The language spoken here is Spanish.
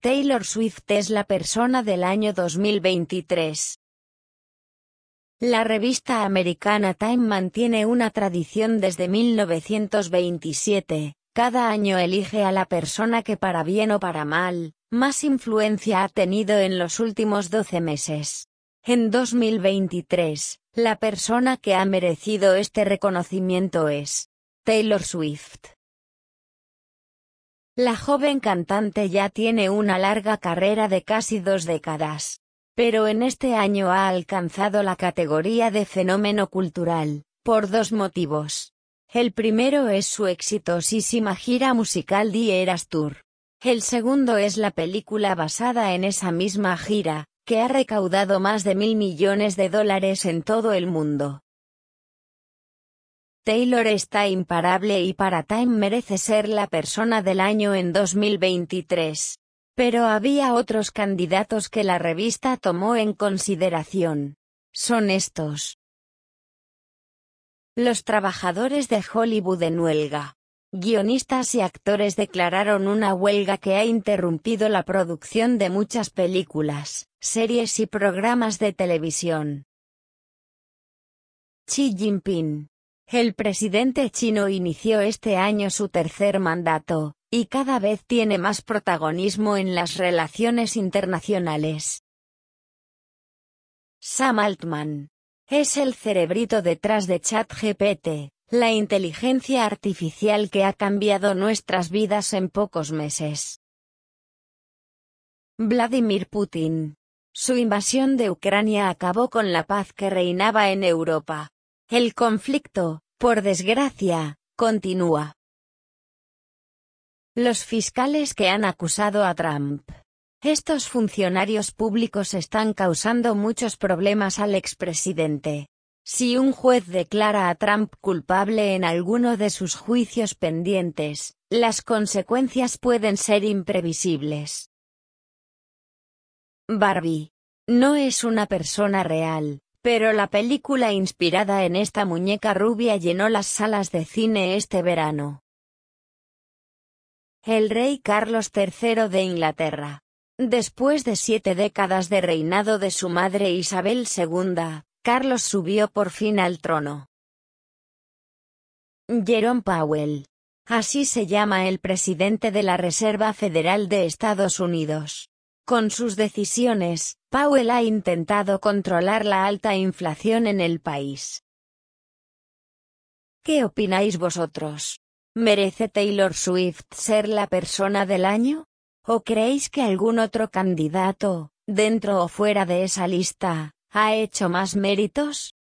Taylor Swift es la persona del año 2023. La revista americana Time mantiene una tradición desde 1927, cada año elige a la persona que para bien o para mal, más influencia ha tenido en los últimos 12 meses. En 2023, la persona que ha merecido este reconocimiento es Taylor Swift. La joven cantante ya tiene una larga carrera de casi 2 décadas. Pero en este año ha alcanzado la categoría de fenómeno cultural, por 2 motivos. El primero es su exitosísima gira musical The Eras Tour. El segundo es la película basada en esa misma gira, que ha recaudado más de $1.000 millones en todo el mundo. Taylor está imparable y para Time merece ser la persona del año en 2023. Pero había otros candidatos que la revista tomó en consideración. Son estos. Los trabajadores de Hollywood en huelga. Guionistas y actores declararon una huelga que ha interrumpido la producción de muchas películas, series y programas de televisión. Xi Jinping. El presidente chino inició este año su tercer mandato, y cada vez tiene más protagonismo en las relaciones internacionales. Sam Altman. Es el cerebrito detrás de ChatGPT, la inteligencia artificial que ha cambiado nuestras vidas en pocos meses. Vladimir Putin. Su invasión de Ucrania acabó con la paz que reinaba en Europa. El conflicto, por desgracia, continúa. Los fiscales que han acusado a Trump. Estos funcionarios públicos están causando muchos problemas al expresidente. Si un juez declara a Trump culpable en alguno de sus juicios pendientes, las consecuencias pueden ser imprevisibles. Barbie. No es una persona real, pero la película inspirada en esta muñeca rubia llenó las salas de cine este verano. El rey Carlos III de Inglaterra. Después de 7 décadas de reinado de su madre Isabel II, Carlos subió por fin al trono. Jerome Powell. Así se llama el presidente de la Reserva Federal de Estados Unidos. Con sus decisiones, Powell ha intentado controlar la alta inflación en el país. ¿Qué opináis vosotros? ¿Merece Taylor Swift ser la persona del año? ¿O creéis que algún otro candidato, dentro o fuera de esa lista, ha hecho más méritos?